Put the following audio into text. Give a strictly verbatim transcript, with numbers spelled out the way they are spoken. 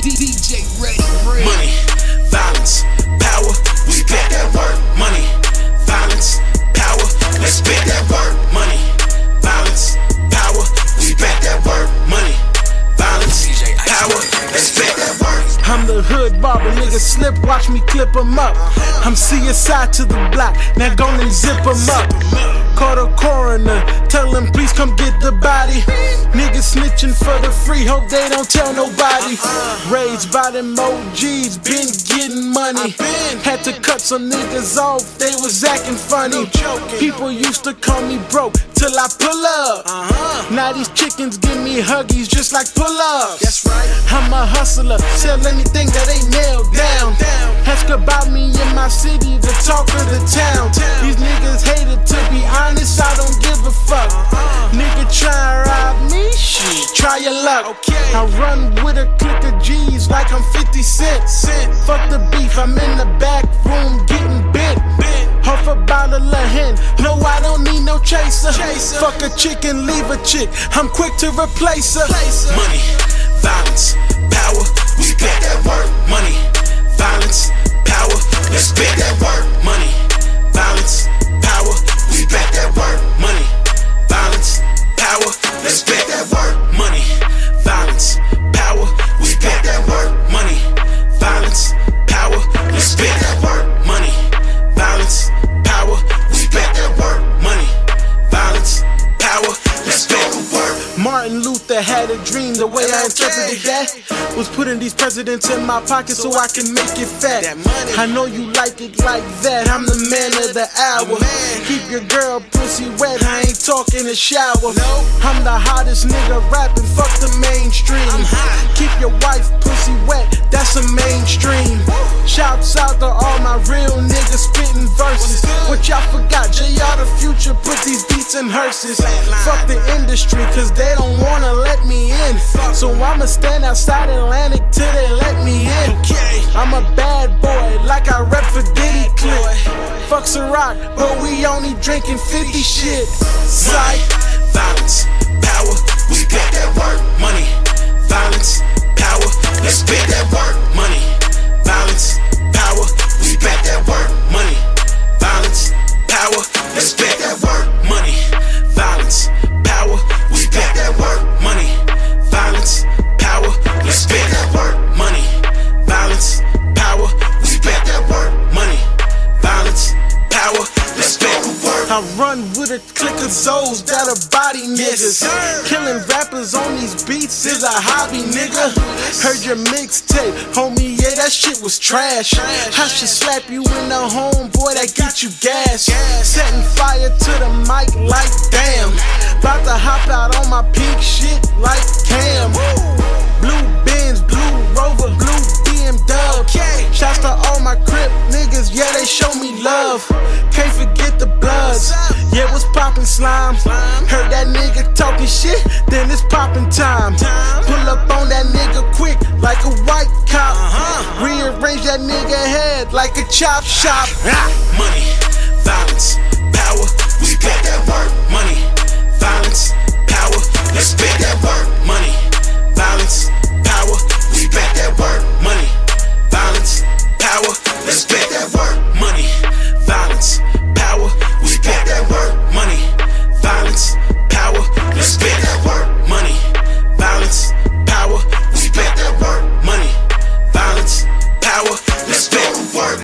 D J Ready. Money, violence, power, we spit that work. Money, violence, power, let's spit that work. Money, violence, power, we spit that work. Money, violence, power, let's spit that work. I'm the hood barber, niggas slip, watch me clip 'em up. I'm C S I to the block, now go and zip 'em up. Call the coroner, tell him please come get the body. Niggas snitching for the free, hope they don't tell nobody. Rage by them O Gs, been getting money. Had to cut some niggas off, they was acting funny. People used to call me broke till I pull up. Now these chickens give me huggies just like pull-ups. That's right. I'm a hustler, sell anything that ain't nailed down. Ask about me in my city, the talk of the town. These niggas hated, to be honest, I don't give a fuck. Nigga try and rob me, shit, try your luck. I run with a click of G's like I'm fifty cent. Fuck the beef, I'm in the back room getting bent. Half a bottle of hen, no I don't need no chaser. Fuck a chicken, leave a chick, I'm quick to replace her. Money, violence, power, we spit that work. Money, violence, power, let's spit that work. Money, violence, power, we spit that work. Money, violence, power, let's spit that work. Money, violence, power, we spit that work. Money, violence, power, let's spit that work. Money, violence, power, we spit that work. Money, violence, power, let's spit that work. Martin Luther had a dream, the way I interpreted that was putting these presidents in my pocket so I can make it fat. I know you like it like that, I'm the man of the hour. Keep your girl pussy wet, I ain't talking a shower. I'm the hottest nigga rapping, fuck the mainstream. Keep your wife pussy wet, that's a mainstream. Shouts out to all my real niggas spitting verses. What y'all forgot, J R the future, put these beats in hearses. Fuck the industry, cause they don't wanna let me in. So I'ma stand outside Atlantic till they let me in. I'm a bad boy, like I rep for Diddy Click. Fuck Ciroc, but we only drinking fifty shit. Psych. Violence, power, we spit that work. Money, violence, power, let's spit that work. Money, violence, power, we spit that work. Money, violence, power, let's spit that work. Money, violence, power, we spit that work. Money, violence, power, let's spit that work. Money, violence, power, we spit that work. Money, violence, power, let's spit the work. I run with a click of Zoes that'll body niggas. Killing rappers on these beats is a hobby, nigga. Heard your mixtape, homie, yeah, that shit was trash. I should slap you in the home, boy, that get you gas. Setting fire to the mic like damn. About to hop out on my pink shit like Cam. Blue Benz, blue Rover, blue B M W. Shouts to all my Crip niggas, yeah, they show me love. Can't forget the Bloods, yeah, what's poppin' slime? Heard that nigga talking shit, then it's poppin' time. Pull up on that nigga quick like a white cop. Rearrange that nigga head like a chop shop. Money, violence, power, we spit that work. Money, violence, power, let's spit that work. Money, violence, power, we spit that work. Money, violence, power, let's spit that work. Money, violence, power, we spit that work. Money, violence, power, let's spit that work. Money, violence, power, we spit that work. Money, violence, power, let's spit the work.